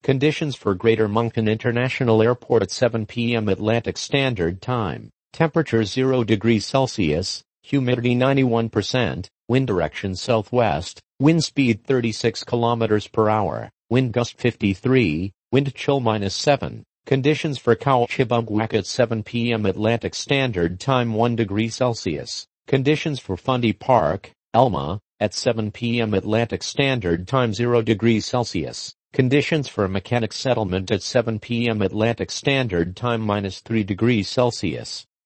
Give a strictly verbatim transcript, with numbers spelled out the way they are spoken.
Conditions for Greater Moncton International Airport at seven p m Atlantic Standard Time. Temperature zero degrees Celsius, humidity ninety-one percent, wind direction southwest, wind speed thirty-six kilometers per hour, wind gust fifty-three, wind chill minus seven. Conditions for Kowalchibugwak at seven p m Atlantic Standard Time one degree Celsius. Conditions for Fundy Park, Elma, at seven p m Atlantic Standard Time zero degrees Celsius. Conditions for Mechanic Settlement at seven p m Atlantic Standard Time minus three degrees Celsius.